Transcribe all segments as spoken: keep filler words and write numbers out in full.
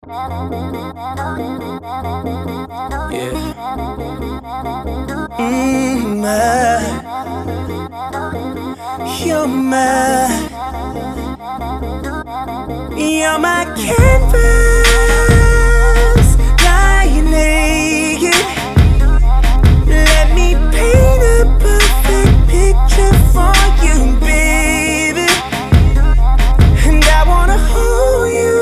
Mm, mine. You're mine. You're my canvas, lying naked. Let me paint a perfect picture for you, baby. And I wanna hold you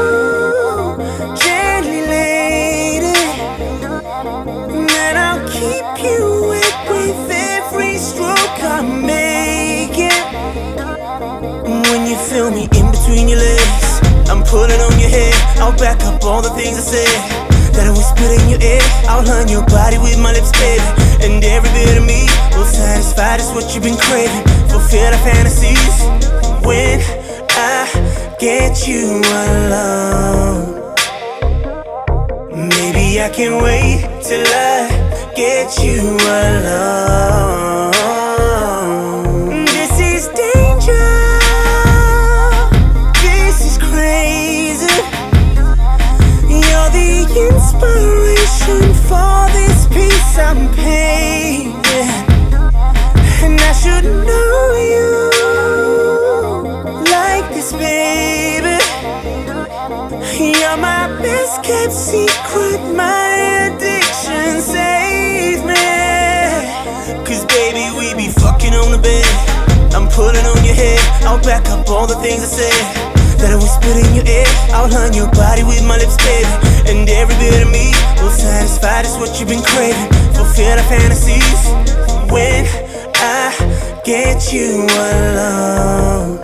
gently, lady. And I'll keep you wet with every stroke I make it. When you feel me in between your legs, I'm pulling on your head. I'll back up all the things I said, that I whispered in your ear. I'll learn your body with my lips, baby. And every bit of me will satisfy just what you've been craving. Fulfill the fantasies when I get you alone. Maybe I can wait till I get you alone. This is danger. This is crazy. You're the inspiration for this piece I'm painting. And I should know you like this, baby. You're my best kept secret, my addiction, save me. Cause baby, we be fucking on the bed. I'm pulling on your head. I'll back up all the things I said, that I whispered in your ear. I'll learn your body with my lips, baby. And every bit of me will satisfy just what you've been craving. Fulfill the fantasies when I get you alone.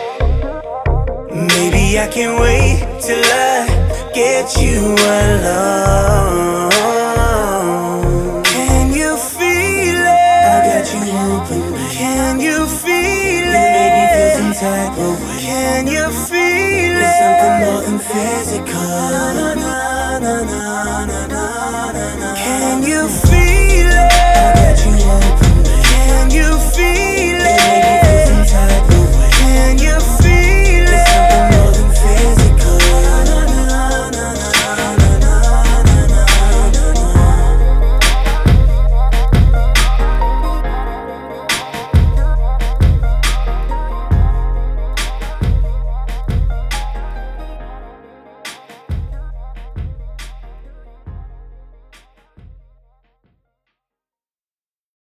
Maybe I can wait till I get you alone. Can you feel it? I got you open, baby. Can you feel it? You make me feel some type of way. Can you feel it? There's something more than physical. Na, na, na, na, na, na.